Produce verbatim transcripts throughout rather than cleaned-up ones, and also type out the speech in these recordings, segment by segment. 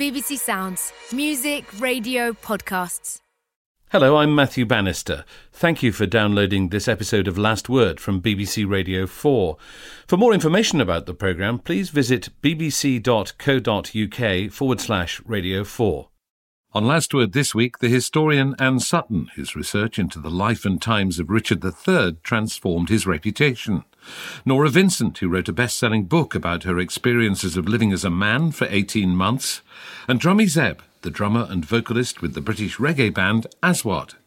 B B C Sounds. Music, radio, podcasts. Hello, I'm Matthew Bannister. Thank you for downloading this episode of Last Word from B B C Radio four. For more information about the programme, please visit bbc.co.uk forward slash Radio four. On Last Word this week, the historian Anne Sutton, whose research into the life and times of Richard the Third transformed his reputation. Nora Vincent, who wrote a best-selling book about her experiences of living as a man for eighteen months. And Drummy Zeb, the drummer and vocalist with the British reggae band Aswad.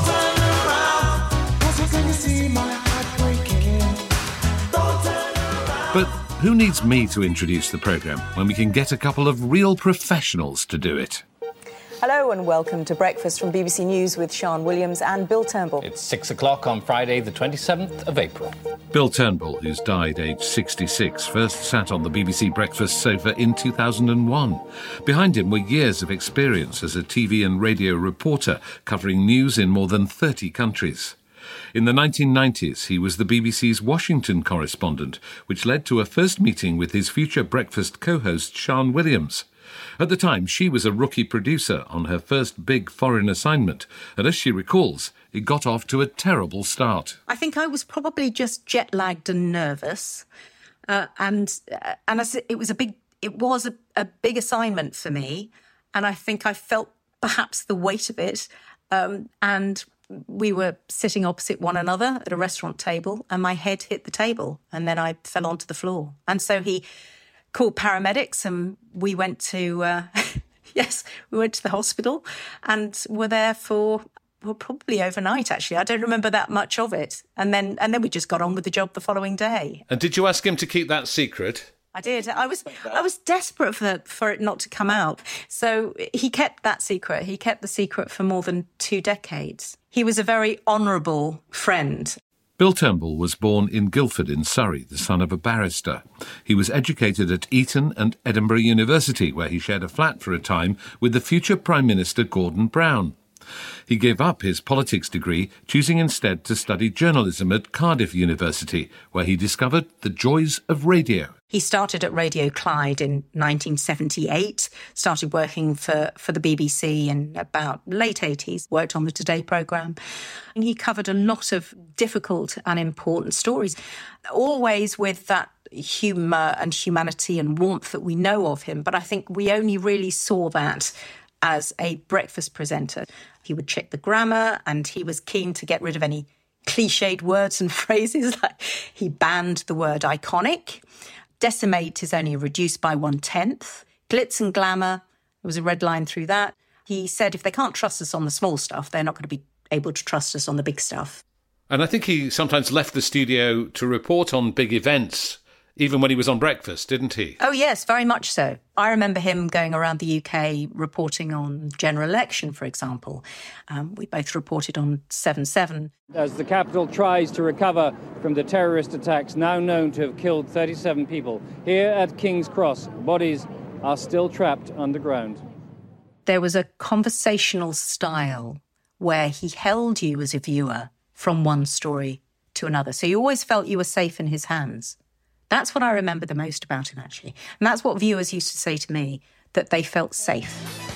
But who needs me to introduce the programme when we can get a couple of real professionals to do it? Hello and welcome to Breakfast from B B C News with Sian Williams and Bill Turnbull. It's six o'clock on Friday, the twenty-seventh of April. Bill Turnbull, who's died aged sixty-six, first sat on the B B C Breakfast sofa in two thousand one. Behind him were years of experience as a T V and radio reporter covering news in more than thirty countries. In the nineteen nineties, he was the B B C's Washington correspondent, which led to a first meeting with his future Breakfast co-host Sian Williams. At the time, she was a rookie producer on her first big foreign assignment, and as she recalls, it got off to a terrible start. I think I was probably just jet-lagged and nervous, uh, and uh, and I, it was a big it was a, a big assignment for me, and I think I felt perhaps the weight of it. Um, and we were sitting opposite one another at a restaurant table, and my head hit the table, and then I fell onto the floor, and so he called paramedics, and we went to, uh, yes, we went to the hospital and were there for, well, probably overnight, actually. I don't remember that much of it. And then and then we just got on with the job the following day. And did you ask him to keep that secret? I did. I was I was desperate for, for it not to come out. So he kept that secret. He kept the secret for more than two decades. He was a very honourable friend. Bill Turnbull was born in Guildford in Surrey, the son of a barrister. He was educated at Eton and Edinburgh University, where he shared a flat for a time with the future Prime Minister Gordon Brown. He gave up his politics degree, choosing instead to study journalism at Cardiff University, where he discovered the joys of radio. He started at Radio Clyde in nineteen seventy-eight, started working for, for the B B C in about late eighties, worked on the Today programme. And he covered a lot of difficult and important stories, always with that humour and humanity and warmth that we know of him. But I think we only really saw that as a breakfast presenter. He would check the grammar, and he was keen to get rid of any cliched words and phrases. Like he banned the word iconic. Decimate is only reduced by one-tenth. Glitz and glamour, there was a red line through that. He said if they can't trust us on the small stuff, they're not going to be able to trust us on the big stuff. And I think he sometimes left the studio to report on big events, even when he was on breakfast, didn't he? Oh, yes, very much so. I remember him going around the U K reporting on general election, for example. Um, we both reported on seven seven. As the capital tries to recover from the terrorist attacks now known to have killed thirty-seven people, here at King's Cross, bodies are still trapped underground. There was a conversational style where he held you as a viewer from one story to another. So you always felt you were safe in his hands. That's what I remember the most about him, actually. And that's what viewers used to say to me, that they felt safe.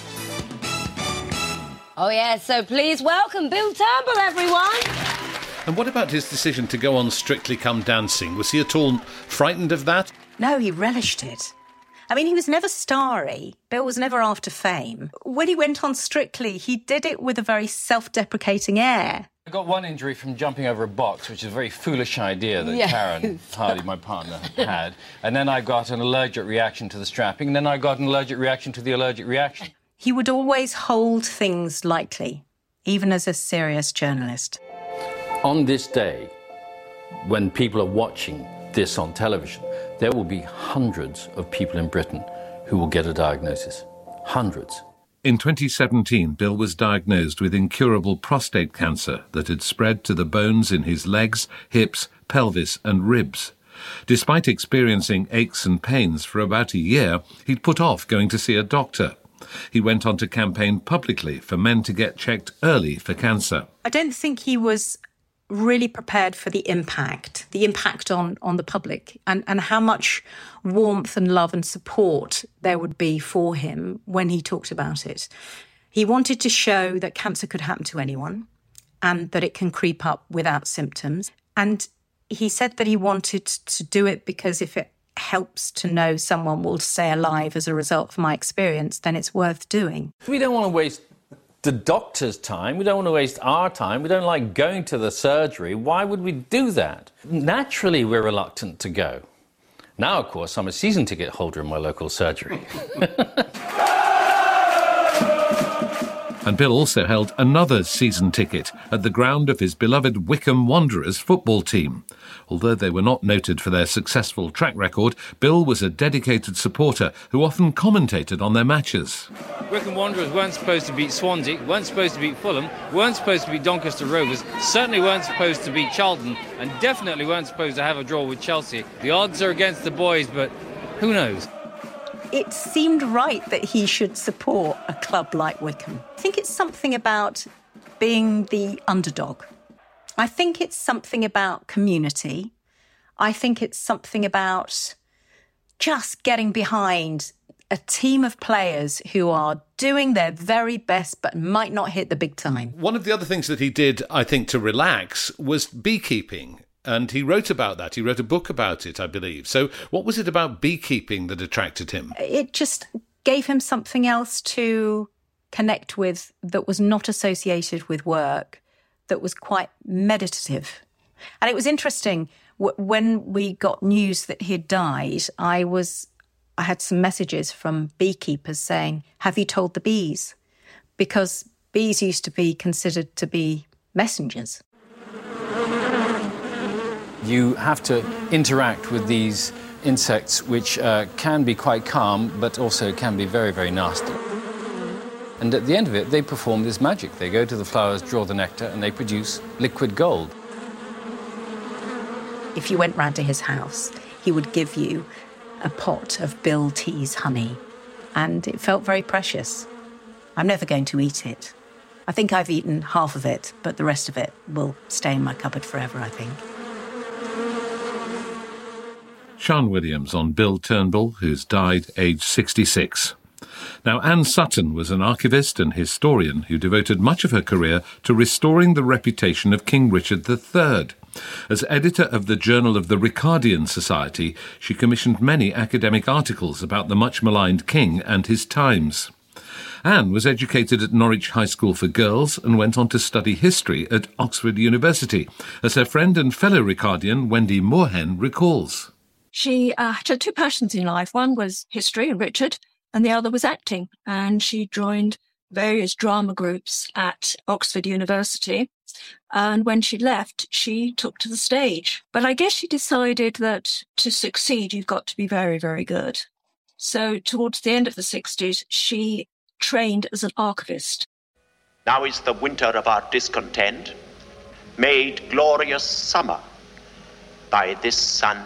Oh, yeah, so please welcome Bill Turnbull, everyone. And what about his decision to go on Strictly Come Dancing? Was he at all frightened of that? No, he relished it. I mean, he was never starry. Bill was never after fame. When he went on Strictly, he did it with a very self-deprecating air. I got one injury from jumping over a box, which is a very foolish idea that Yes. Karen Hardy, my partner, had. And then I got an allergic reaction to the strapping, and then I got an allergic reaction to the allergic reaction. He would always hold things lightly, even as a serious journalist. On this day, when people are watching this on television, there will be hundreds of people in Britain who will get a diagnosis. Hundreds. In twenty seventeen, Bill was diagnosed with incurable prostate cancer that had spread to the bones in his legs, hips, pelvis and ribs. Despite experiencing aches and pains for about a year, he'd put off going to see a doctor. He went on to campaign publicly for men to get checked early for cancer. I don't think he was really prepared for the impact, the impact on, on the public, and, and how much warmth and love and support there would be for him when he talked about it. He wanted to show that cancer could happen to anyone and that it can creep up without symptoms. And he said that he wanted to do it because if it helps to know someone will stay alive as a result of my experience, then it's worth doing. We don't want to waste the doctor's time. We don't want to waste our time. We don't like going to the surgery. Why would we do that? Naturally, we're reluctant to go. Now, of course, I'm a season ticket holder in my local surgery. And Bill also held another season ticket at the ground of his beloved Wycombe Wanderers football team. Although they were not noted for their successful track record, Bill was a dedicated supporter who often commentated on their matches. Wycombe Wanderers weren't supposed to beat Swansea, weren't supposed to beat Fulham, weren't supposed to beat Doncaster Rovers, certainly weren't supposed to beat Charlton, and definitely weren't supposed to have a draw with Chelsea. The odds are against the boys, but who knows? It seemed right that he should support a club like Wycombe. I think it's something about being the underdog. I think it's something about community. I think it's something about just getting behind a team of players who are doing their very best but might not hit the big time. One of the other things that he did, I think, to relax was beekeeping. And he wrote about that. He wrote a book about it, I believe. So what was it about beekeeping that attracted him? It just gave him something else to connect with that was not associated with work, that was quite meditative. And it was interesting, w- when we got news that he had died, I was, I had some messages from beekeepers saying, have you told the bees? Because bees used to be considered to be messengers. You have to interact with these insects, which uh, can be quite calm, but also can be very, very nasty. And at the end of it, they perform this magic. They go to the flowers, draw the nectar, and they produce liquid gold. If you went round to his house, he would give you a pot of Bill Tea's honey, and it felt very precious. I'm never going to eat it. I think I've eaten half of it, but the rest of it will stay in my cupboard forever, I think. Sian Williams on Bill Turnbull, who's died aged sixty-six. Now, Anne Sutton was an archivist and historian who devoted much of her career to restoring the reputation of King Richard the Third. As editor of the Journal of the Ricardian Society, she commissioned many academic articles about the much-maligned king and his times. Anne was educated at Norwich High School for Girls and went on to study history at Oxford University, as her friend and fellow Ricardian Wendy Moorhen recalls. She uh, had two passions in life. One was history and Richard, and the other was acting. And she joined various drama groups at Oxford University. And when she left, she took to the stage. But I guess she decided that to succeed, you've got to be very, very good. So towards the end of the sixties, she trained as an archivist. Now is the winter of our discontent made glorious summer by this sun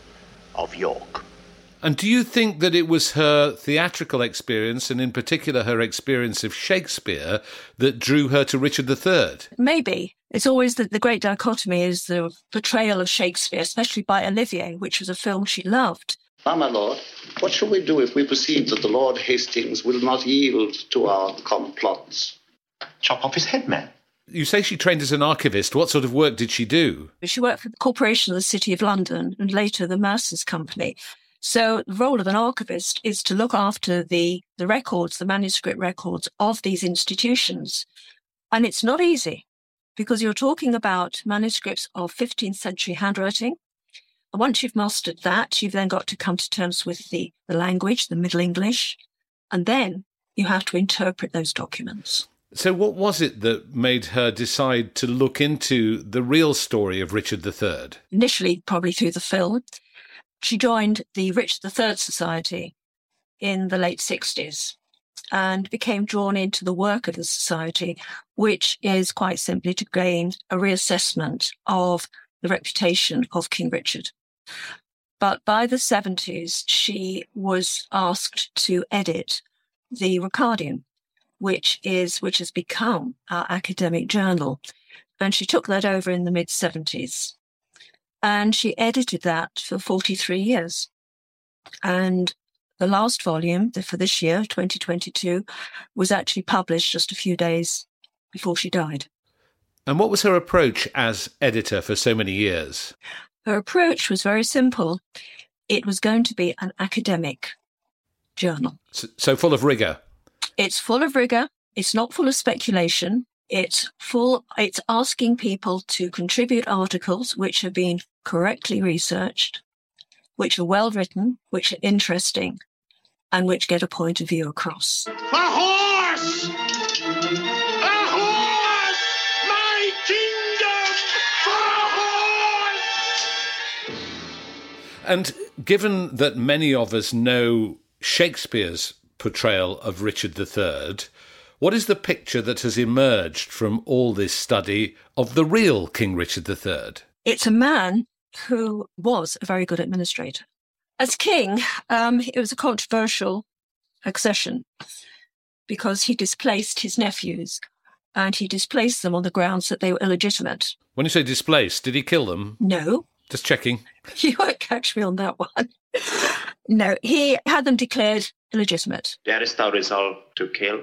of York. And do you think that it was her theatrical experience, and in particular her experience of Shakespeare, that drew her to Richard the Third? Maybe. It's always the, the great dichotomy is the portrayal of Shakespeare, especially by Olivier, which was a film she loved. Ah, my lord, what shall we do if we perceive that the Lord Hastings will not yield to our complots? Chop off his head, man. You say she trained as an archivist. What sort of work did she do? She worked for the Corporation of the City of London and later the Mercers Company. So the role of an archivist is to look after the, the records, the manuscript records of these institutions. And it's not easy because you're talking about manuscripts of fifteenth century handwriting. And once you've mastered that, you've then got to come to terms with the, the language, the Middle English, and then you have to interpret those documents. So what was it that made her decide to look into the real story of Richard the Third? Initially, probably through the film. She joined the Richard the Third Society in the late sixties and became drawn into the work of the society, which is quite simply to gain a reassessment of the reputation of King Richard. But by the seventies, she was asked to edit the Ricardian, which is which has become our academic journal. And she took that over in the mid-seventies. And she edited that for forty-three years. And the last volume for this year, twenty twenty-two, was actually published just a few days before she died. And what was her approach as editor for so many years? Her approach was very simple. It was going to be an academic journal. So, so full of rigour? It's full of rigour. It's not full of speculation. It's full. It's asking people to contribute articles which have been correctly researched, which are well written, which are interesting, and which get a point of view across. A horse! A horse! My kingdom for a horse! And given that many of us know Shakespeare's portrayal of Richard the Third, what is the picture that has emerged from all this study of the real King Richard the Third? It's a man who was a very good administrator. As king, um, it was a controversial accession because he displaced his nephews and he displaced them on the grounds that they were illegitimate. When you say displaced, did he kill them? No. Just checking. You won't catch me on that one. No, he had them declared illegitimate. Darest thou resolve to kill?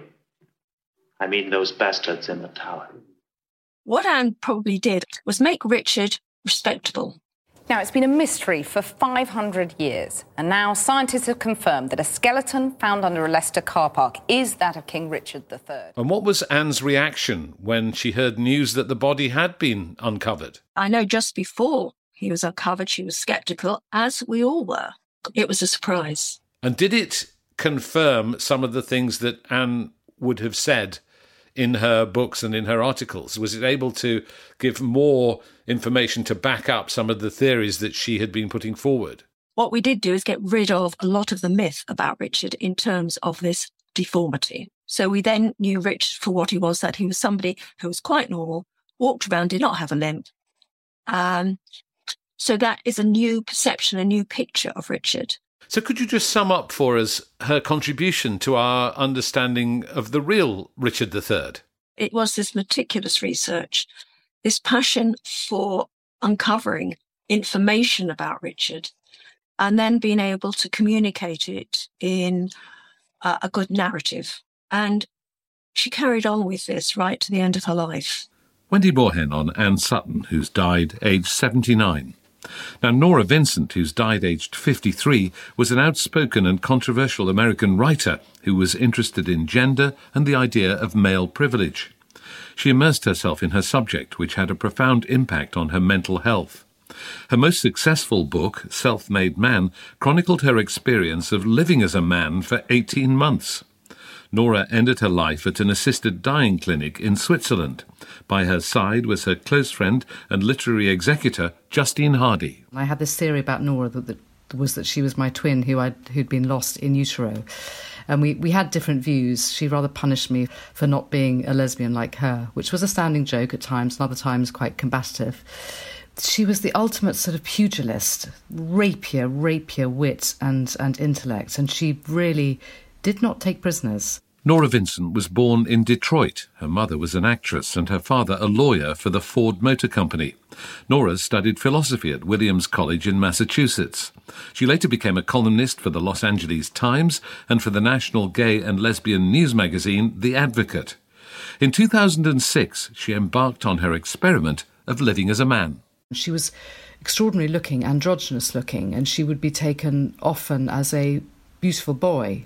I mean those bastards in the tower. What Anne probably did was make Richard respectable. Now, it's been a mystery for five hundred years, and now scientists have confirmed that a skeleton found under a Leicester car park is that of King Richard the Third. And what was Anne's reaction when she heard news that the body had been uncovered? I know just before he was uncovered, she was sceptical, as we all were. It was a surprise. And did it confirm some of the things that Anne would have said in her books and in her articles? Was it able to give more information to back up some of the theories that she had been putting forward? What we did do is get rid of a lot of the myth about Richard in terms of this deformity. So we then knew Richard for what he was, that he was somebody who was quite normal, walked around, did not have a limp. Um, so that is a new perception, a new picture of Richard. So could you just sum up for us her contribution to our understanding of the real Richard the Third? It was this meticulous research, this passion for uncovering information about Richard, and then being able to communicate it in uh, a good narrative. And she carried on with this right to the end of her life. Wendy Borhen on Anne Sutton, who's died aged seventy-nine. Now, Nora Vincent, who's died aged fifty-three, was an outspoken and controversial American writer who was interested in gender and the idea of male privilege. She immersed herself in her subject, which had a profound impact on her mental health. Her most successful book, Self-Made Man, chronicled her experience of living as a man for eighteen months. Nora ended her life at an assisted dying clinic in Switzerland. By her side was her close friend and literary executor, Justine Hardy. I had this theory about Nora that, that was that she was my twin who I'd, who'd been lost in utero. And we, we had different views. She rather punished me for not being a lesbian like her, which was a standing joke at times and other times quite combative. She was the ultimate sort of pugilist, rapier, rapier wit and, and intellect, and she really did not take prisoners. Nora Vincent was born in Detroit. Her mother was an actress and her father a lawyer for the Ford Motor Company. Nora studied philosophy at Williams College in Massachusetts. She later became a columnist for the Los Angeles Times and for the national gay and lesbian news magazine The Advocate. In two thousand six, she embarked on her experiment of living as a man. She was extraordinary looking, androgynous looking, and she would be taken often as a beautiful boy.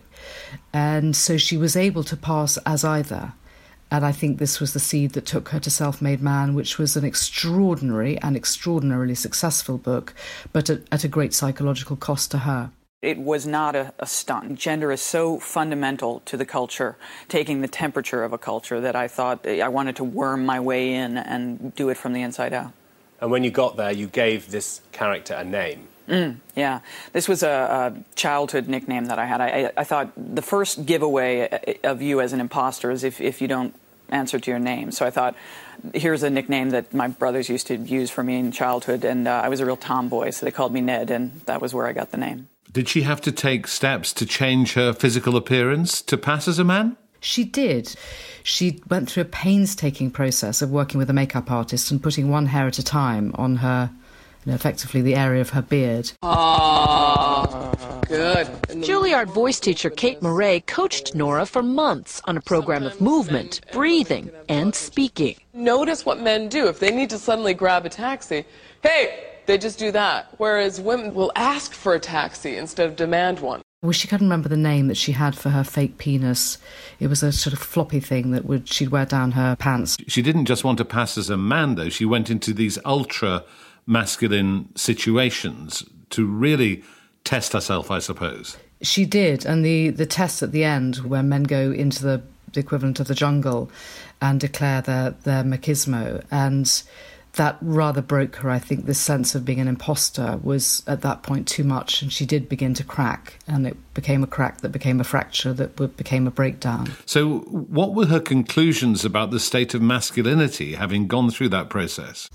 And so she was able to pass as either. And I think this was the seed that took her to Self-Made Man, which was an extraordinary and extraordinarily successful book, but at, at a great psychological cost to her. It was not a, a stunt. Gender is so fundamental to the culture, taking the temperature of a culture, that I thought I wanted to worm my way in and do it from the inside out. And when you got there, you gave this character a name. Mm, yeah, this was a, a childhood nickname that I had. I, I thought the first giveaway of you as an imposter is if, if you don't answer to your name. So I thought, here's a nickname that my brothers used to use for me in childhood, and uh, I was a real tomboy, so they called me Ned, and that was where I got the name. Did she have to take steps to change her physical appearance to pass as a man? She did. She went through a painstaking process of working with a makeup artist and putting one hair at a time on her, you know, effectively the area of her beard. Oh, good. Juilliard voice teacher Kate Murray coached Nora for months on a program of movement, breathing, and speaking. Notice what men do. If they need to suddenly grab a taxi, hey, they just do that. Whereas women will ask for a taxi instead of demand one. I wish she could remember the name that she had for her fake penis. It was a sort of floppy thing that would she'd wear down her pants. She didn't just want to pass as a man, though. She went into these ultra-masculine situations to really test herself, I suppose. She did, and the, the test at the end, where men go into the, the equivalent of the jungle and declare their, their machismo, and that rather broke her. I think this sense of being an imposter was at that point too much, and she did begin to crack, and it became a crack that became a fracture that became a breakdown. So what were her conclusions about the state of masculinity, having gone through that process?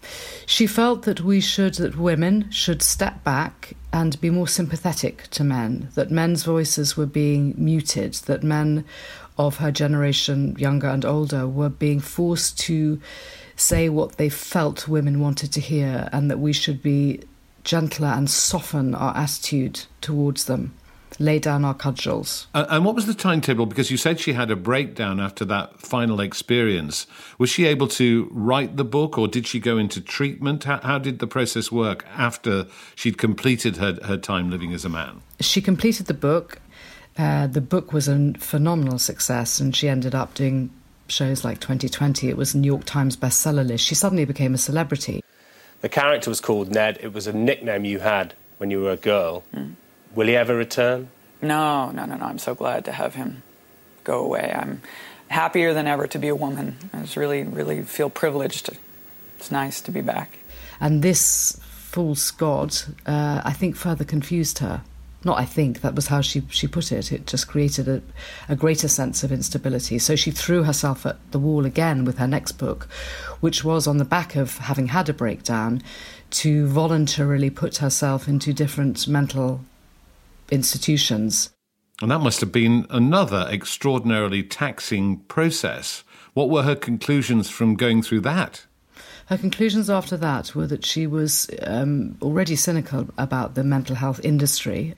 She felt that we should, that women should step back and be more sympathetic to men, that men's voices were being muted, that men of her generation, younger and older, were being forced to say what they felt women wanted to hear, and that we should be gentler and soften our attitude towards them, lay down our cudgels. Uh, and what was the timetable? Because you said she had a breakdown after that final experience. Was she able to write the book, or did she go into treatment? How, how did the process work after she'd completed her, her time living as a man? She completed the book. Uh, the book was a phenomenal success, and she ended up doing shows like twenty twenty. It was a New York Times bestseller list. She suddenly became a celebrity. The character was called Ned. It was a nickname you had when you were a girl. Mm. Will he ever return? No, no, no, no. I'm so glad to have him go away. I'm happier than ever to be a woman. I just really, really feel privileged. It's nice to be back. And this false god, uh, I think, further confused her. Not I think, that was how she, she put it. It just created a, a greater sense of instability. So she threw herself at the wall again with her next book, which was on the back of having had a breakdown, to voluntarily put herself into different mental institutions. And that must have been another extraordinarily taxing process. What were her conclusions from going through that? Her conclusions after that were that she was um, already cynical about the mental health industry,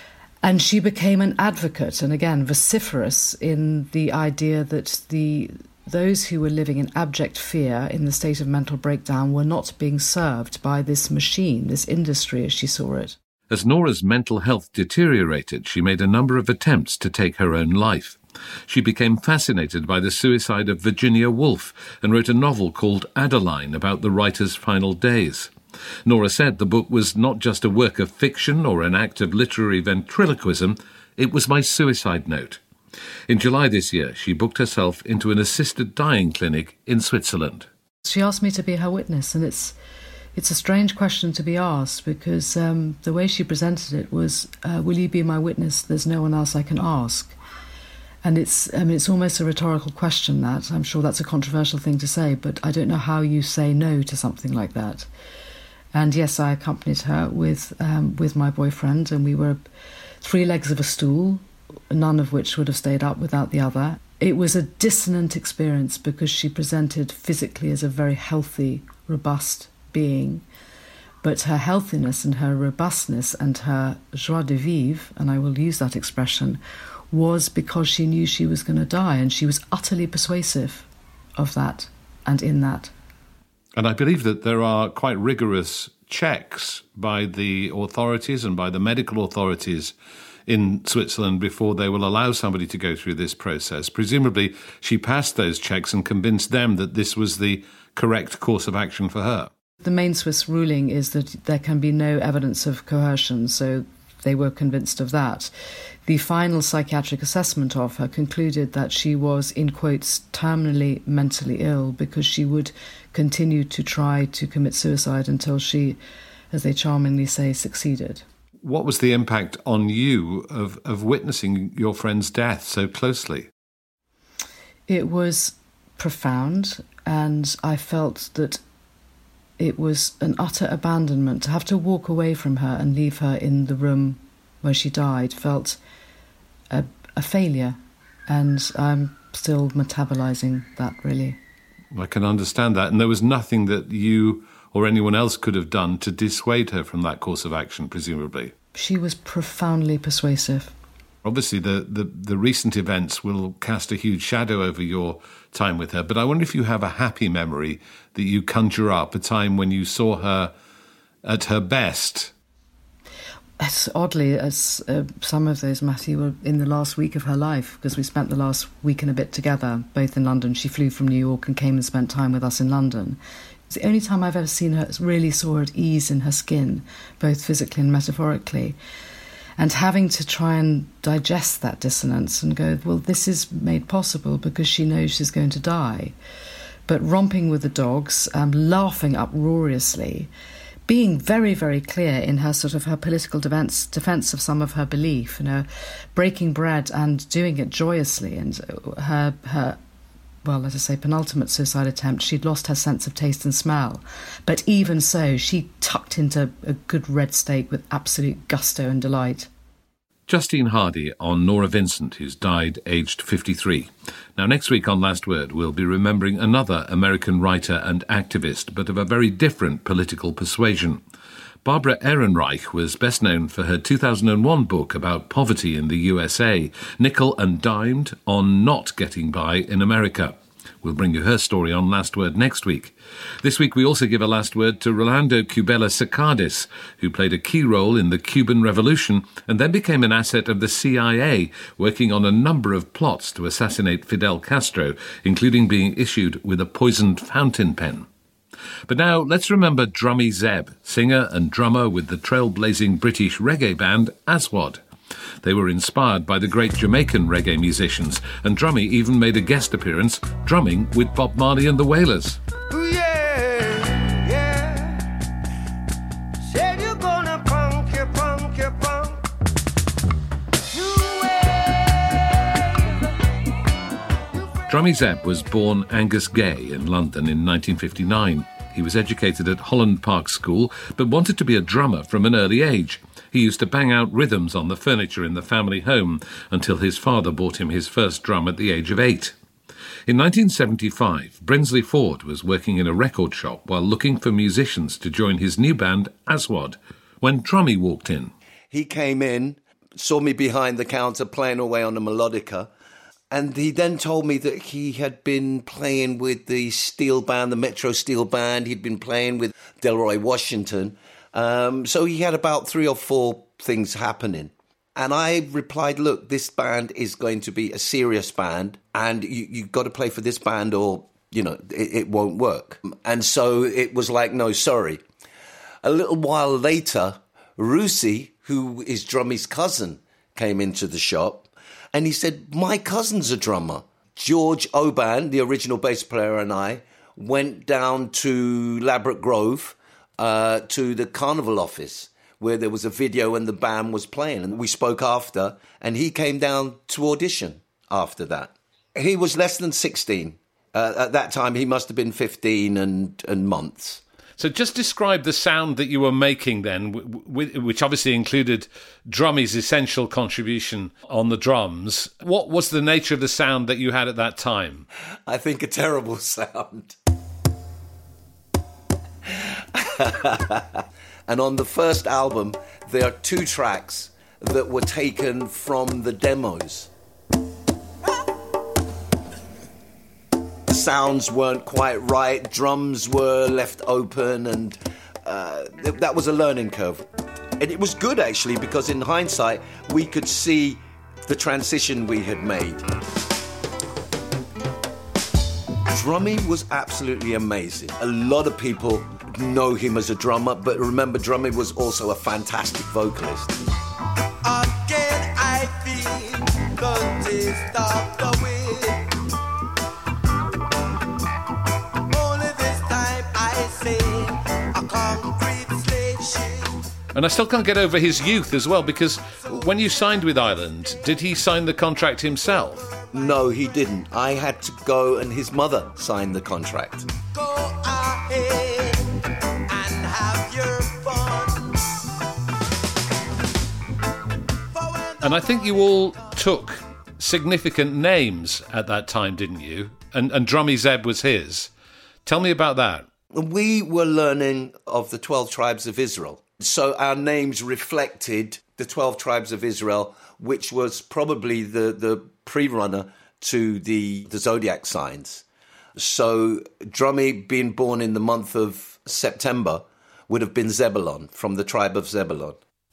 and she became an advocate, and again vociferous in the idea that the those who were living in abject fear in the state of mental breakdown were not being served by this machine, this industry as she saw it. As Nora's mental health deteriorated, she made a number of attempts to take her own life. She became fascinated by the suicide of Virginia Woolf and wrote a novel called Adeline about the writer's final days. Nora said the book was not just a work of fiction or an act of literary ventriloquism, it was my suicide note. In July this year, she booked herself into an assisted dying clinic in Switzerland. She asked me to be her witness, and it's it's a strange question to be asked, because um, the way she presented it was, uh, will you be my witness? There's no one else I can ask. And it's, I mean, it's almost a rhetorical question, that. I'm sure that's a controversial thing to say, but I don't know how you say no to something like that. And yes, I accompanied her with um, with my boyfriend, and we were three legs of a stool, none of which would have stayed up without the other. It was a dissonant experience because she presented physically as a very healthy, robust being, but her healthiness and her robustness and her joie de vivre, and I will use that expression, was because she knew she was going to die, and she was utterly persuasive of that and in that. And I believe that there are quite rigorous checks by the authorities and by the medical authorities in Switzerland before they will allow somebody to go through this process. Presumably, she passed those checks and convinced them that this was the correct course of action for her. The main Swiss ruling is that there can be no evidence of coercion, so they were convinced of that. The final psychiatric assessment of her concluded that she was, in quotes, terminally mentally ill, because she would continue to try to commit suicide until she, as they charmingly say, succeeded. What was the impact on you of, of witnessing your friend's death so closely? It was profound, and I felt that it was an utter abandonment. To have to walk away from her and leave her in the room where she died felt a, a failure. and I'm still metabolising that, really. I can understand that. And there was nothing that you or anyone else could have done to dissuade her from that course of action, presumably. She was profoundly persuasive. Obviously, the, the, the recent events will cast a huge shadow over your time with her, but I wonder if you have a happy memory that you conjure up, a time when you saw her at her best. As oddly as uh, some of those, Matthew, were in the last week of her life, because we spent the last week and a bit together, both in London. She flew from New York and came and spent time with us in London. It's the only time I've ever seen her, really saw her at ease in her skin, both physically and metaphorically. And having to try and digest that dissonance and go, well, this is made possible because she knows she's going to die. But romping with the dogs, um, laughing uproariously, being very, very clear in her sort of her political defence defence of some of her belief, you know, breaking bread and doing it joyously. And her, her well, let us say, penultimate suicide attempt, she'd lost her sense of taste and smell. But even so, she tucked into a good red steak with absolute gusto and delight. Justine Hardy on Nora Vincent, who's died aged fifty-three. Now, next week on Last Word, we'll be remembering another American writer and activist, but of a very different political persuasion. Barbara Ehrenreich was best known for her two thousand one book about poverty in the U S A, Nickel and Dimed on Not Getting By in America. We'll bring you her story on Last Word next week. This week we also give a last word to Rolando Cubela Sicardis, who played a key role in the Cuban Revolution and then became an asset of the C I A, working on a number of plots to assassinate Fidel Castro, including being issued with a poisoned fountain pen. But now let's remember Drummy Zeb, singer and drummer with the trailblazing British reggae band Aswad. They were inspired by the great Jamaican reggae musicians, and Drummy even made a guest appearance drumming with Bob Marley and the Wailers. Ooh, yeah, yeah. Said you're gonna punk your punk your punk. Drummy Zeb was born Angus Gay in London in nineteen fifty-nine. He was educated at Holland Park School, but wanted to be a drummer from an early age. He used to bang out rhythms on the furniture in the family home until his father bought him his first drum at the age of eight. In nineteen seventy-five, Brinsley Ford was working in a record shop while looking for musicians to join his new band, Aswad, when Drummy walked in. He came in, saw me behind the counter playing away on the melodica, and he then told me that he had been playing with the steel band, the Metro Steel Band. He'd been playing with Delroy Washington. Um, so he had about three or four things happening. And I replied, look, this band is going to be a serious band, and you, you've got to play for this band or, you know, it, it won't work. And so it was like, no, sorry. A little while later, Rusi, who is Drummy's cousin, came into the shop. And he said, my cousin's a drummer. George Oban, the original bass player, and I went down to Ladbroke Grove uh, to the Carnival office where there was a video and the band was playing. And we spoke after, and he came down to audition after that. He was less than sixteen. Uh, at that time, he must have been fifteen and, and months. So just describe the sound that you were making then, w- w- which obviously included Drummy's essential contribution on the drums. What was the nature of the sound that you had at that time? I think a terrible sound. And on the first album, there are two tracks that were taken from the demos. Sounds weren't quite right, drums were left open, and uh, that was a learning curve. And it was good, actually, because in hindsight, we could see the transition we had made. Drummy was absolutely amazing. A lot of people know him as a drummer, but remember, Drummy was also a fantastic vocalist. Again, I feel the taste of the wind. And I still can't get over his youth as well, because when you signed with Island, did he sign the contract himself? No, he didn't. I had to go, and his mother signed the contract. Go ahead and have your fun. And I think you all took significant names at that time, didn't you? And, and Drummy Zeb was his. Tell me about that. We were learning of the twelve tribes of Israel. So our names reflected the twelve tribes of Israel, which was probably the, the pre-runner to the, the zodiac signs. So Drummy, being born in the month of September, would have been Zebulon, from the tribe of Zebulon.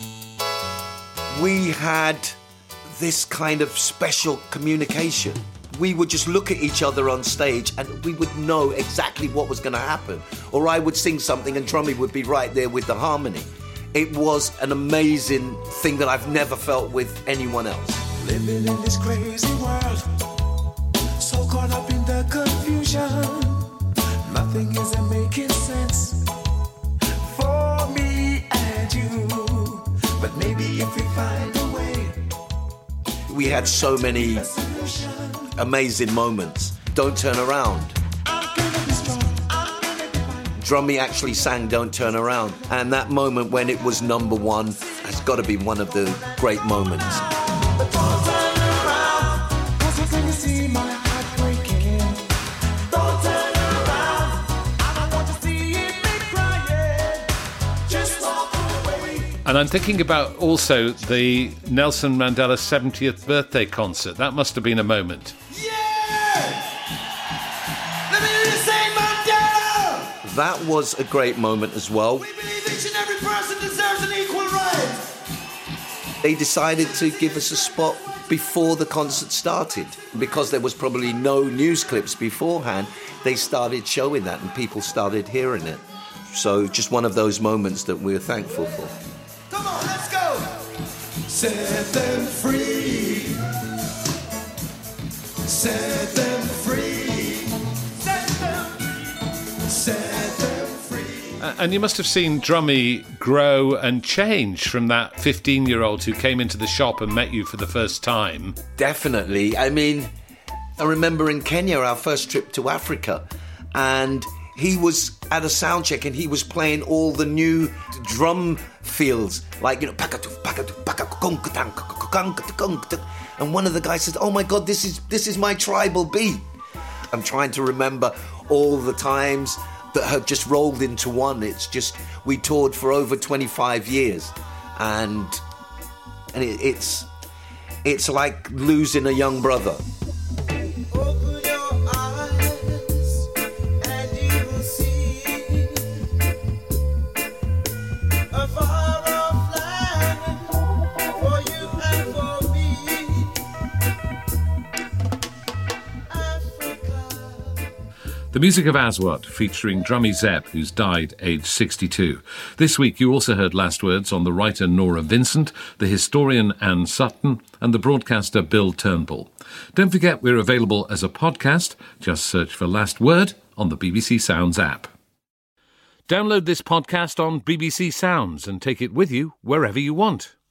We had this kind of special communication. We would just look at each other on stage and we would know exactly what was going to happen. Or I would sing something and Drummy would be right there with the harmony. It was an amazing thing that I've never felt with anyone else. Living in this crazy world, so caught up in the confusion, nothing isn't making sense for me and you. But maybe if we find a way. We had so many amazing moments. Don't Turn Around. Drummy actually sang Don't Turn Around. And that moment when it was number one has got to be one of the great moments. And I'm thinking about also the Nelson Mandela seventieth birthday concert. That must have been a moment. That was a great moment as well. We believe each and every person deserves an equal right. They decided to give us a spot before the concert started. Because there was probably no news clips beforehand, they started showing that and people started hearing it. So just one of those moments that we're thankful for. Come on, let's go. Set them free. Set them free. Set them, set them free. Uh, and you must have seen Drummy grow and change from that fifteen-year-old who came into the shop and met you for the first time. Definitely. I mean, I remember in Kenya, our first trip to Africa, and he was at a sound check and he was playing all the new drum fields, like, you know, and one of the guys said, "Oh my God, this is this is my tribal beat." I'm trying to remember all the times that have just rolled into one. It's just, we toured for over twenty-five years, and and it, it's it's like losing a young brother. The music of Aswad, featuring Drummy Zeb, who's died aged sixty-two. This week you also heard last words on the writer Nora Vincent, the historian Anne Sutton, and the broadcaster Bill Turnbull. Don't forget we're available as a podcast. Just search for Last Word on the B B C Sounds app. Download this podcast on B B C Sounds and take it with you wherever you want.